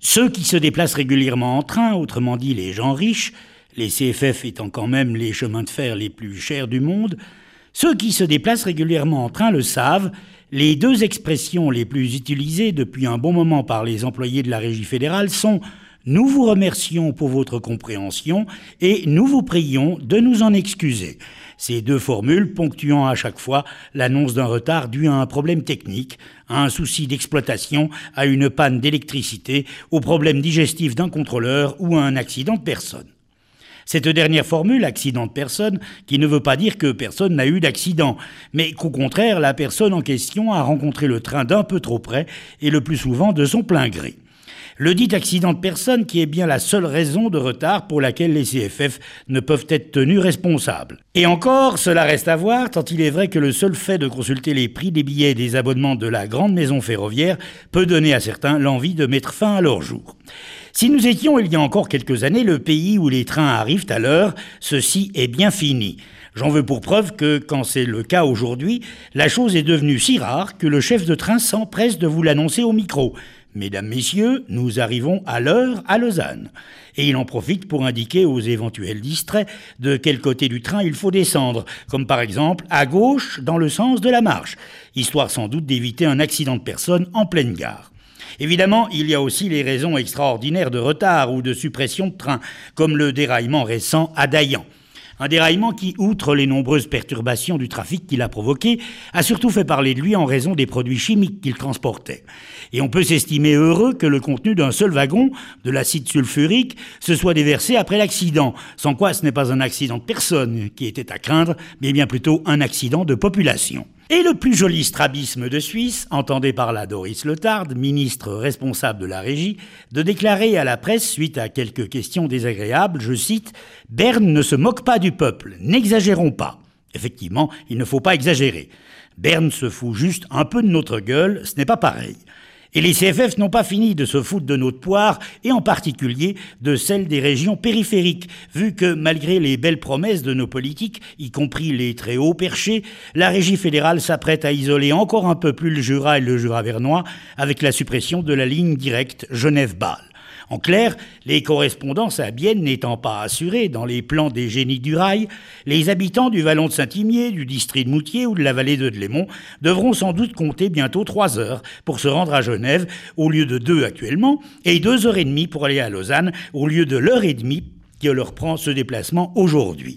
Ceux qui se déplacent régulièrement en train, autrement dit les gens riches, les CFF étant quand même les chemins de fer les plus chers du monde, ceux qui se déplacent régulièrement en train le savent, les deux expressions les plus utilisées depuis un bon moment par les employés de la Régie fédérale sont « Nous vous remercions pour votre compréhension » et « Nous vous prions de nous en excuser ». Ces deux formules ponctuant à chaque fois l'annonce d'un retard dû à un problème technique, à un souci d'exploitation, à une panne d'électricité, au problème digestif d'un contrôleur ou à un accident de personne. Cette dernière formule, accident de personne, qui ne veut pas dire que personne n'a eu d'accident, mais qu'au contraire, la personne en question a rencontré le train d'un peu trop près et le plus souvent de son plein gré. Le dit accident de personne qui est bien la seule raison de retard pour laquelle les CFF ne peuvent être tenus responsables. Et encore, cela reste à voir, tant il est vrai que le seul fait de consulter les prix des billets et des abonnements de la grande maison ferroviaire peut donner à certains l'envie de mettre fin à leur jour. Si nous étions, il y a encore quelques années, le pays où les trains arrivent à l'heure, ceci est bien fini. J'en veux pour preuve que, quand c'est le cas aujourd'hui, la chose est devenue si rare que le chef de train s'empresse de vous l'annoncer au micro. Mesdames, Messieurs, nous arrivons à l'heure à Lausanne. Et il en profite pour indiquer aux éventuels distraits de quel côté du train il faut descendre, comme par exemple à gauche dans le sens de la marche, histoire sans doute d'éviter un accident de personne en pleine gare. Évidemment, il y a aussi les raisons extraordinaires de retard ou de suppression de train, comme le déraillement récent à Dayan. Un déraillement qui, outre les nombreuses perturbations du trafic qu'il a provoqué, a surtout fait parler de lui en raison des produits chimiques qu'il transportait. Et on peut s'estimer heureux que le contenu d'un seul wagon, de l'acide sulfurique, se soit déversé après l'accident, sans quoi ce n'est pas un accident de personne qui était à craindre, mais bien plutôt un accident de population. Et le plus joli strabisme de Suisse, entendez par là Doris Leuthard, ministre responsable de la Régie, de déclarer à la presse, suite à quelques questions désagréables, je cite « Berne ne se moque pas du peuple, n'exagérons pas ». Effectivement, il ne faut pas exagérer. Berne se fout juste un peu de notre gueule, ce n'est pas pareil. Et les CFF n'ont pas fini de se foutre de notre poire, et en particulier de celle des régions périphériques, vu que malgré les belles promesses de nos politiques, y compris les très hauts perchés, la Régie fédérale s'apprête à isoler encore un peu plus le Jura et le Jura vernois avec la suppression de la ligne directe Genève-Bâle. En clair, les correspondances à Bienne n'étant pas assurées dans les plans des génies du rail, les habitants du vallon de Saint-Imier, du district de Moutier ou de la vallée de Delémont devront sans doute compter bientôt 3 heures pour se rendre à Genève, au lieu de 2 actuellement, et 2 heures et demie pour aller à Lausanne, au lieu de l'heure et demie que leur prend ce déplacement aujourd'hui.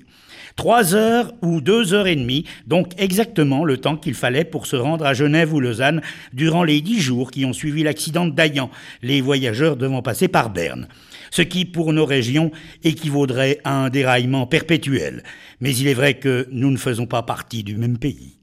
3 heures ou 2 heures et demie, donc exactement le temps qu'il fallait pour se rendre à Genève ou Lausanne durant les 10 jours qui ont suivi l'accident de Dayan, les voyageurs devant passer par Berne. Ce qui, pour nos régions, équivaudrait à un déraillement perpétuel. Mais il est vrai que nous ne faisons pas partie du même pays.